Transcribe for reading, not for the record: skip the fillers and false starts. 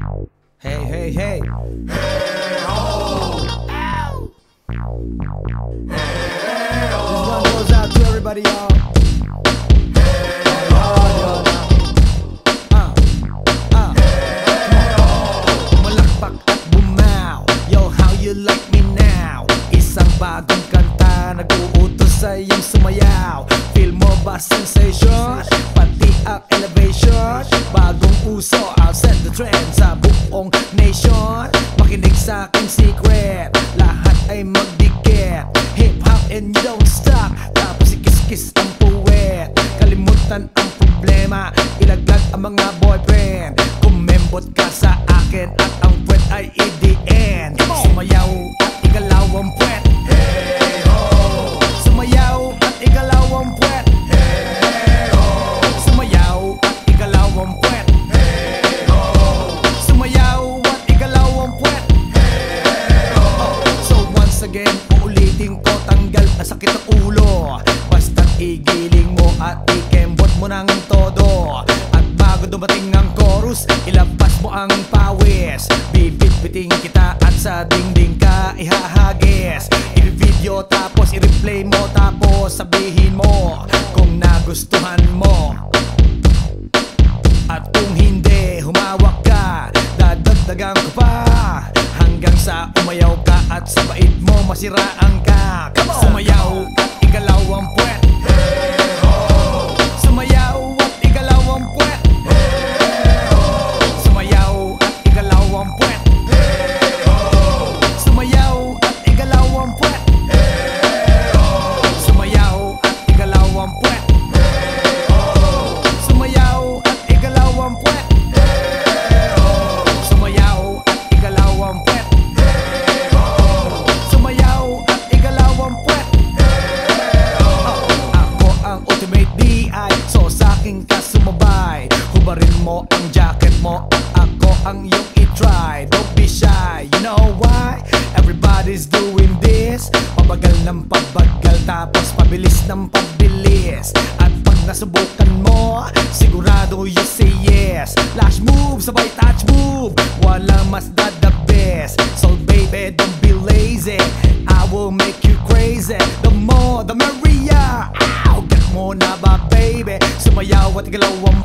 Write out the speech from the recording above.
Hey, hey, hey. Hey ho! Ow! Hey ho! This one goes out to everybody, y'all. Hey ho! Malakpak at bumaw. Yo, how you like me now? Isang bagong kanta nag-uutos sa iyong sumayaw. Feel mo ba sensation? Pati ang elevation. Bagong uso, I'll set the trend sa buong nation. Makinig sa aking secret, lahat ay magdikit. Hip-hop and you don't stop, tapos ikis-kis ang puwet. Kalimutan ang problema, ilaglag ang mga boyfriend. Kumembot ka sa akin at ang puwet ay i-the-end. Sumayaw at igalaw ang puwet. Hey ho! Sumayaw at igalaw ang puwet. Hey ho! Sumayaw at igalaw ang puwet. Hey ho! Sumayaw at igalaw ang puwet. Hey ho! So once again, uulitin ko, tanggal ang sakit ng ulo. Basta't igiling mo at ikembot mo ng todo. At bago dumating ang chorus, ilabas mo ang pawis. Bibit-biting kita at sa dingding ka ihahagis. I-video tapos i-replay mo, tapos sabihin mo kung nagustuhan mo. At kung hindi, humawak ka, dadagdagan ko pa hanggang sa umayaw ka at sa bait mo masiraan ka. Sumayaw at igalaw ang puwet. Hey ho! Sumayaw at igalaw ang puwet. Hey ho! Sumayaw at igalaw ang puwet. Hey ho! Sumayaw at igalaw ang puwet. Hey ho! Sumayaw at igalaw ang puwet. Hey ho! Sumayaw at igalaw ang puwet. Hey ho! Sumayaw at igalaw ang puwet. Hey ho! Sumayaw at igalaw ang puwet. Ako ang ultimate DI, so sa'king ka sumabay. Hubarin mo ang jacket mo at ako ang iyong i-try. Don't be shy, you know why? Everybody's doing this. Pabagal ng pabagal, tapos pabilis ng pabilis. At pag nasubukan mo, sigurado you say yes. Lash move, sabay touch move, walang mas the best. So baby, don't be lazy, I will make you crazy. The more, the merrier. Ow, get mo na ba baby? Sumayaw at igalaw ang